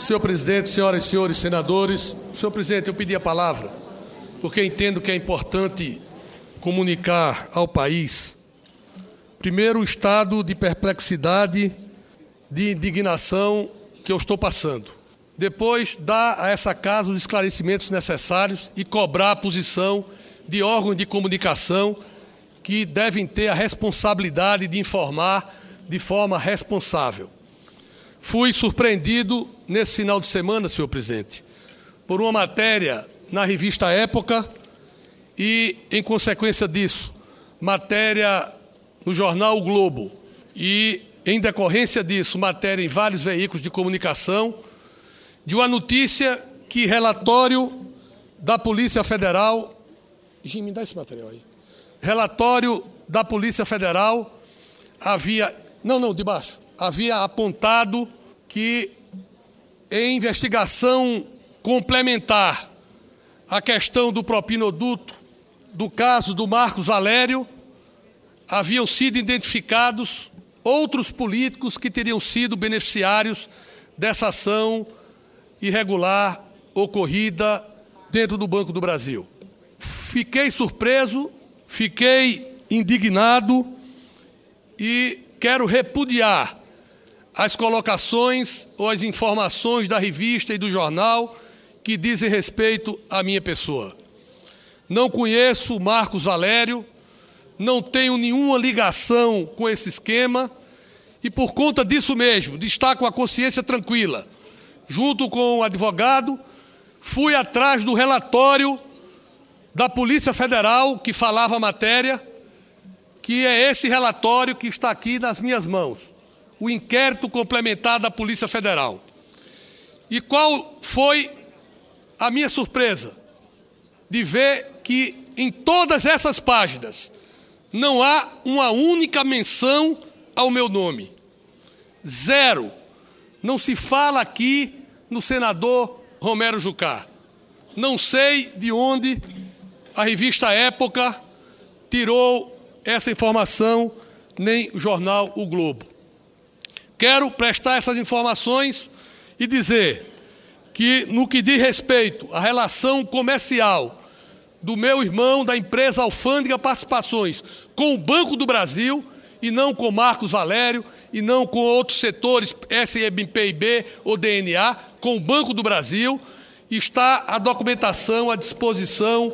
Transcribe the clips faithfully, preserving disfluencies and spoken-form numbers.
Senhor presidente, senhoras e senhores senadores, senhor presidente, eu pedi a palavra porque entendo que é importante comunicar ao país, primeiro, o estado de perplexidade, de indignação que eu estou passando. Depois, dar a essa casa os esclarecimentos necessários e cobrar a posição de órgãos de comunicação que devem ter a responsabilidade de informar de forma responsável. Fui surpreendido nesse final de semana, senhor presidente, por uma matéria na revista Época e, em consequência disso, matéria no jornal O Globo e, em decorrência disso, matéria em vários veículos de comunicação, de uma notícia que relatório da Polícia Federal... Jim, me dá esse material aí. Relatório da Polícia Federal havia... Não, não, de baixo. Havia apontado que, em investigação complementar à questão do propinoduto, do caso do Marcos Valério, haviam sido identificados outros políticos que teriam sido beneficiários dessa ação irregular ocorrida dentro do Banco do Brasil. Fiquei surpreso, fiquei indignado e quero repudiar as colocações ou as informações da revista e do jornal que dizem respeito à minha pessoa. Não conheço o Marcos Valério, não tenho nenhuma ligação com esse esquema e, por conta disso mesmo, destaco a consciência tranquila. Junto com o advogado, fui atrás do relatório da Polícia Federal que falava a matéria, que é esse relatório que está aqui nas minhas mãos, o inquérito complementar da Polícia Federal. E qual foi a minha surpresa? De ver que em todas essas páginas não há uma única menção ao meu nome. Zero. Não se fala aqui no senador Romero Jucá. Não sei de onde a revista Época tirou essa informação, nem o jornal O Globo. Quero prestar essas informações e dizer que, no que diz respeito à relação comercial do meu irmão da empresa Alfândega Participações com o Banco do Brasil, e não com Marcos Valério, e não com outros setores, S M P I B ou D N A, com o Banco do Brasil, está a documentação à disposição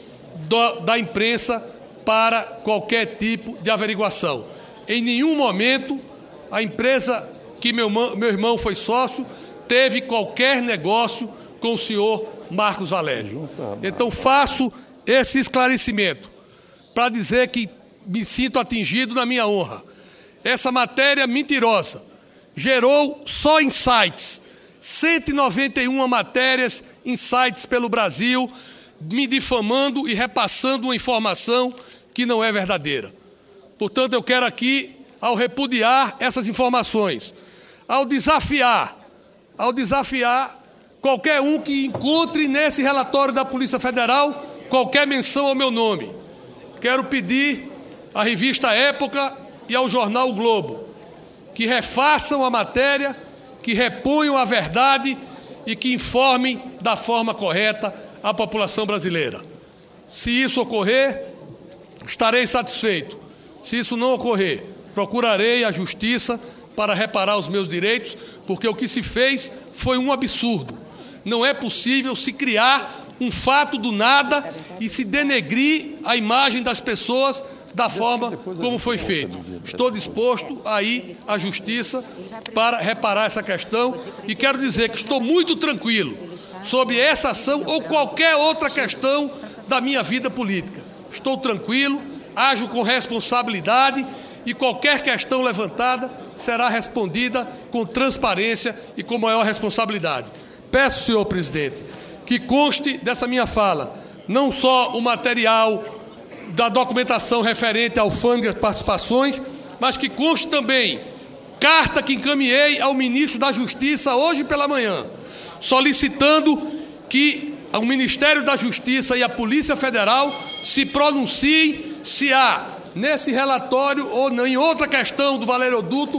do, da imprensa para qualquer tipo de averiguação. Em nenhum momento a empresa que meu, meu irmão foi sócio teve qualquer negócio com o senhor Marcos Valério. Então faço esse esclarecimento para dizer que me sinto atingido na minha honra. Essa matéria mentirosa gerou só em sites cento e noventa e uma matérias em sites pelo Brasil, me difamando e repassando uma informação que não é verdadeira. Portanto, eu quero aqui, ao repudiar essas informações, ao desafiar, ao desafiar qualquer um que encontre nesse relatório da Polícia Federal qualquer menção ao meu nome, quero pedir à revista Época e ao jornal O Globo que refaçam a matéria, que reponham a verdade e que informem da forma correta a população brasileira. Se isso ocorrer, estarei satisfeito. Se isso não ocorrer, procurarei a justiça para reparar os meus direitos, porque o que se fez foi um absurdo. Não é possível se criar um fato do nada e se denegrir a imagem das pessoas da forma como foi feito. Estou disposto a ir à justiça para reparar essa questão e quero dizer que estou muito tranquilo sobre essa ação ou qualquer outra questão da minha vida política. Estou tranquilo, ajo com responsabilidade e qualquer questão levantada será respondida com transparência e com maior responsabilidade. Peço, senhor presidente, que conste dessa minha fala não só o material da documentação referente ao Alfândega Participações, mas que conste também carta que encaminhei ao ministro da Justiça hoje pela manhã, solicitando que o Ministério da Justiça e a Polícia Federal se pronunciem se há, nesse relatório ou em outra questão do valeroduto,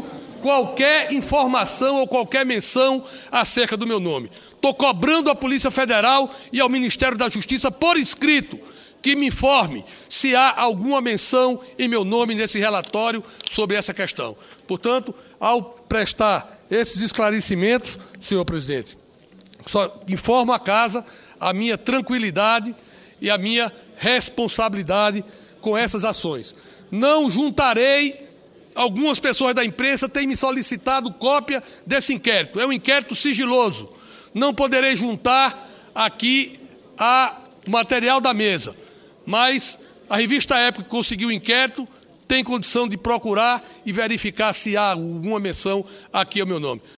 qualquer informação ou qualquer menção acerca do meu nome. Estou cobrando à Polícia Federal e ao Ministério da Justiça por escrito que me informe se há alguma menção em meu nome nesse relatório sobre essa questão. Portanto, ao prestar esses esclarecimentos, senhor presidente, só informo à Casa a minha tranquilidade e a minha responsabilidade com essas ações. Não juntarei, algumas pessoas da imprensa têm me solicitado cópia desse inquérito. É um inquérito sigiloso. Não poderei juntar aqui a material da mesa, mas a revista Época conseguiu o inquérito, tem condição de procurar e verificar se há alguma menção aqui ao meu nome.